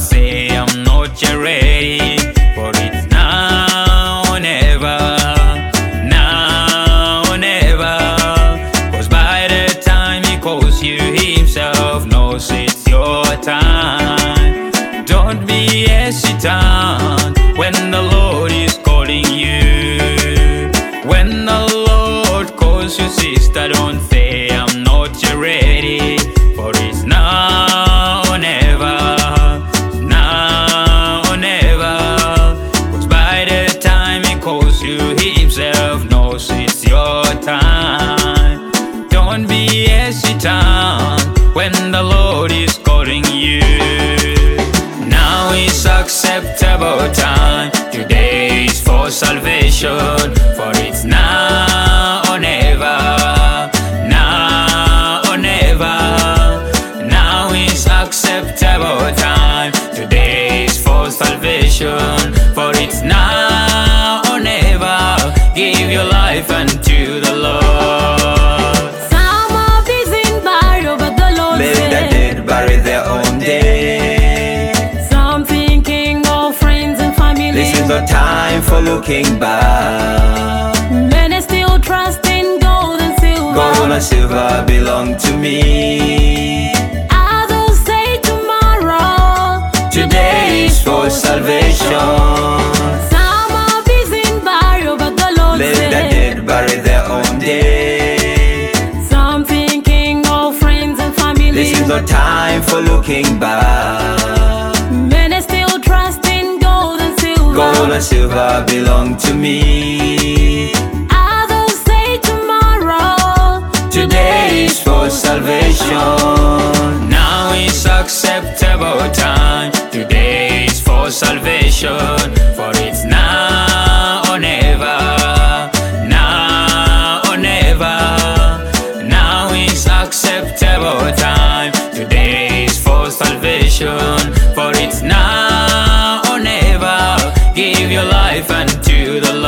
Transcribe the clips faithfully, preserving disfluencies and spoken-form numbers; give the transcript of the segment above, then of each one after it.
say I'm not yet ready, for it's now or never, now or never. Cause by the time he calls you, he himself knows it's your time. Don't be hesitant when the Lord is calling you. When the Lord calls you, sister, don't say I'm not yet ready, for it's now or never, now or never. Cause by the time he calls you, he himself knows it's your time. Don't be hesitant when the Lord is calling you. Now is acceptable time, today is for salvation, for it's now or never, now or never. Now is acceptable time, today is for salvation, for it's now or never. Give your life unto the Lord. Some are busy in burial, but the Lord Let the said, dead bury their own dead. some thinking of friends and family. This is the time for looking back. Many still trust in gold and silver. Gold and silver belong to me. Others say tomorrow. Today is for salvation. Some are busy in burial, but the Lord Let the said, dead bury their own dead. some thinking of friends and family. This is the time for looking back. Many still trust in gold and silver. Gold and silver belong to me. Others say tomorrow. Today is for salvation. Now is acceptable time, today is for salvation, for it's now or never, now or never. Now is acceptable time, today is for salvation, for it's now or never. Give your life unto the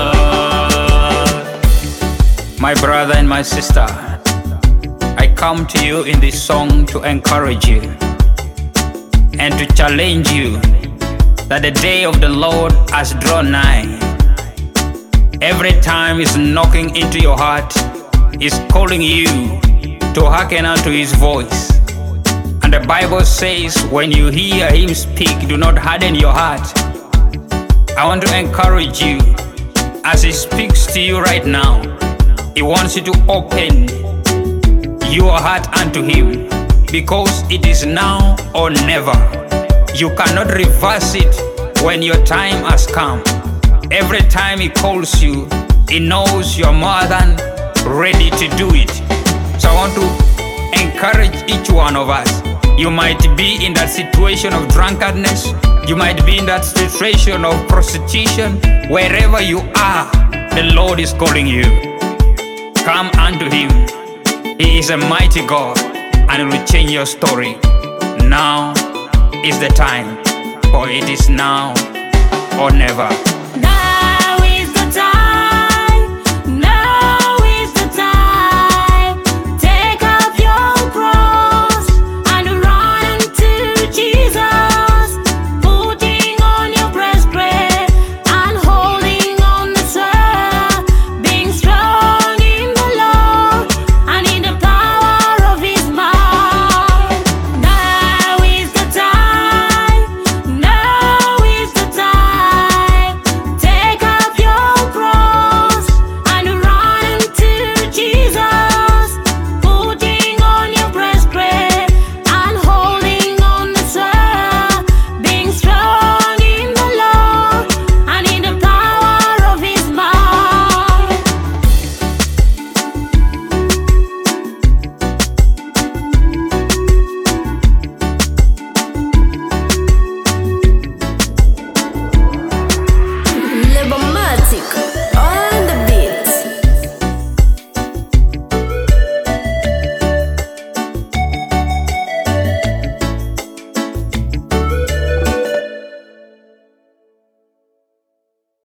Lord. My brother and my sister, I come to you in this song to encourage you and to challenge you that the day of the Lord has drawn nigh. Every time He's knocking into your heart, He's calling you to hearken unto His voice. And the Bible says, when you hear Him speak, do not harden your heart. I want to encourage you, as He speaks to you right now, He wants you to open your heart unto Him, because it is now or never. You cannot reverse it when your time has come. Every time He calls you, He knows you're more than ready to do it. So I want to encourage each one of us. You might be in that situation of drunkenness, you might be in that situation of prostitution. Wherever you are, the Lord is calling you. Come unto Him. He is a mighty God, and He will change your story. Now is the time, for it is now or never.